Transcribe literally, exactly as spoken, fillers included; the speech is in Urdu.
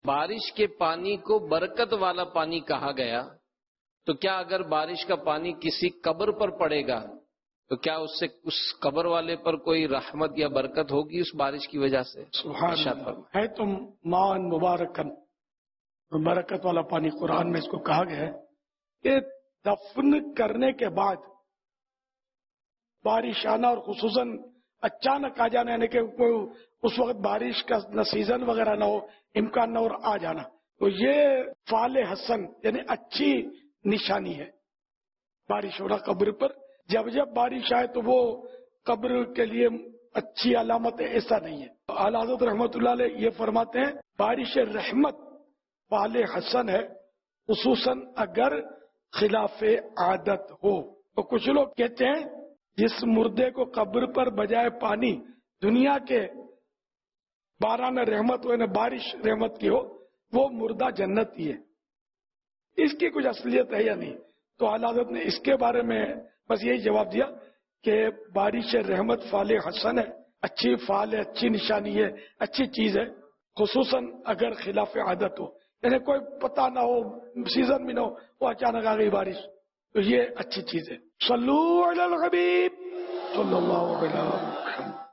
بارش کے پانی کو برکت والا پانی کہا گیا، تو کیا اگر بارش کا پانی کسی قبر پر پڑے گا تو کیا اس سے اس قبر والے پر کوئی رحمت یا برکت ہوگی اس بارش کی وجہ سے؟ سبحان اللہ، ہے تم مان مبارکن، برکت والا پانی قرآن میں اس کو کہا گیا ہے کہ دفن کرنے کے بعد بارش آنا، اور خصوصاً اچانک آ جانا، یعنی کہ کوئی اس وقت بارش کا نہ سیزن وغیرہ نہ ہو، امکان نہ ہو، اور آ جانا، تو یہ فعل حسن یعنی اچھی نشانی ہے بارش ہونا قبر پر۔ جب جب بارش آئے تو وہ قبر کے لیے اچھی علامت ہے، ایسا نہیں ہے۔ اعلیٰ حضرت رحمۃ اللہ علیہ یہ فرماتے ہیں بارش رحمت فعل حسن ہے، خصوصاً اگر خلاف عادت ہو۔ تو کچھ لوگ کہتے ہیں جس مردے کو قبر پر بجائے پانی دنیا کے باران رحمت ہو، یعنی بارش رحمت کی ہو، وہ مردہ جنتی ہے۔ اس کی کچھ اصلیت ہے یا نہیں؟ تو اعلیٰ حضرت نے اس کے بارے میں بس یہی جواب دیا کہ بارش رحمت فعل حسن ہے، اچھی فعل ہے، اچھی نشانی ہے، اچھی چیز ہے، خصوصاً اگر خلاف عادت ہو، یعنی کوئی پتہ نہ ہو، سیزن بھی نہ ہو، وہ اچانک آ گئی بارش، تو یہ اچھی چیز ہے۔ صلو علی الحبیب صلی اللہ علیہ وسلم۔